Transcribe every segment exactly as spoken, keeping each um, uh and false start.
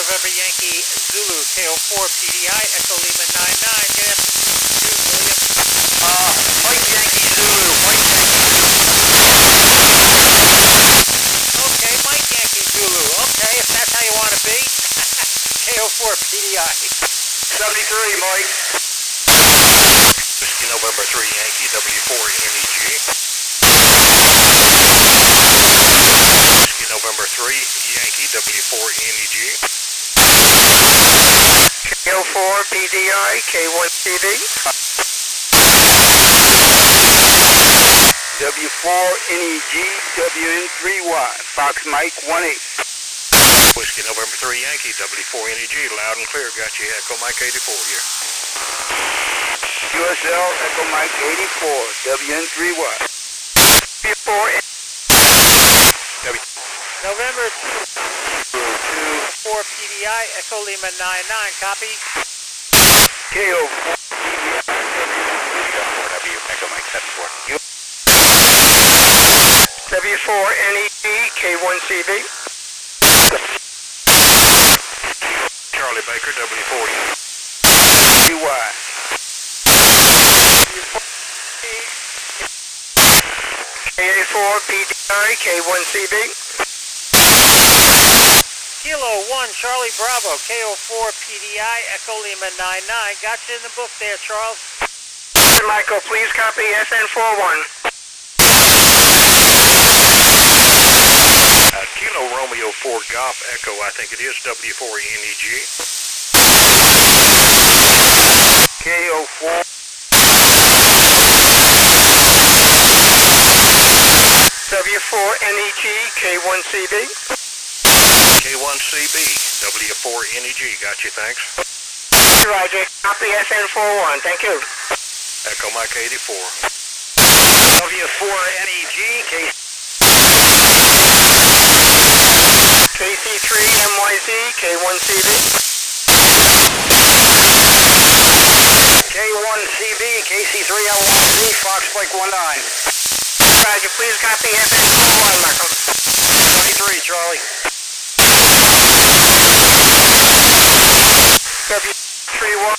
November Yankee Zulu, K O four P D I, Echo Lima nine nine. Good afternoon, William. Uh, Mike Yankee Zulu, Mike Yankee Zulu. Okay, Mike Yankee Zulu. Okay, if that's how you want to be. K O four P D I. seventy-three, Mike. Whiskey November three Yankee, W four N E G. Whiskey November three Yankee, W four N E G. K O four P D I, K one C B. W four N E G, W N three Y, Fox Mike one eight. Whiskey November three Yankee, W four N E G, loud and clear, got you, Echo Mike eighty-four here. U S L, Echo Mike eighty-four, W N three Y. W four W. November two four P D I, Echo Lima nine nine. Copy. K O four P D I, W, Echo Mike seventy-four. W four N E G, K one C B. Charlie Baker, W four T Y. K four P D I, K one C B. Kilo one Charlie Bravo, K O four P D I, Echo Lima nine nine. Got you in the book there, Charles. Michael, please copy S N forty-one. Uh, Kilo Romeo four Golf Echo, I think it is W four N E G. K O four. W four N E G, K one C B. K one C B, W four N E G, got you, thanks. Roger, copy S N forty-one, thank you. Echo Mike eighty-four. W four N E G, K K C three M Y Z, K one C B. K one C B, K C three M Y Z, Fox Mike one nine. Roger, please copy S N forty-one, Michael. twenty-three, Charlie. W three one.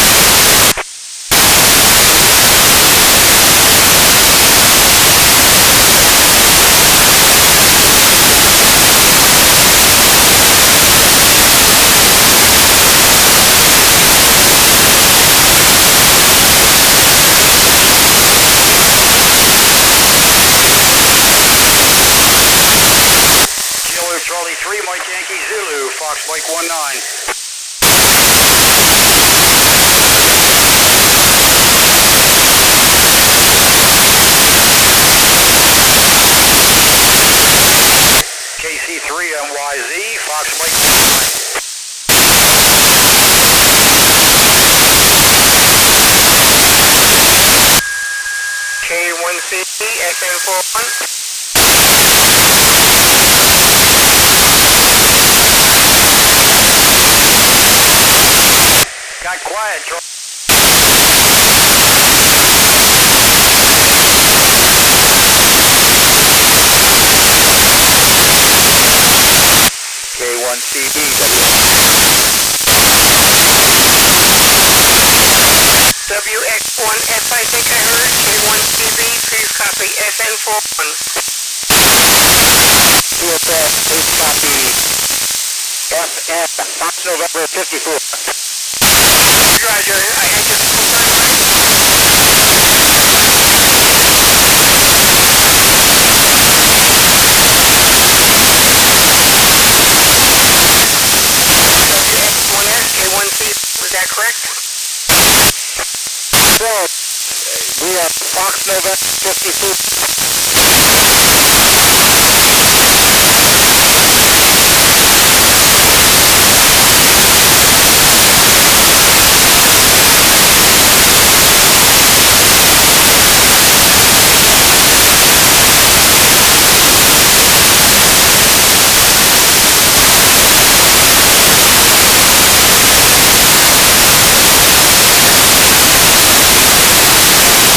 Charlie three, Mike Yankee Zulu, Fox Mike one nine. K C three M Y Z, Fox Mike nine. K one C B, S N forty-one. Got quiet, Charlie. K one C B. W X one F, I think I heard. K one C B, please copy S N forty-one. U S L, please copy F F, Fox November fifty-four. Roger, I have to... W X one S, K one C B, is that correct? No, we are Fox November fifty-four.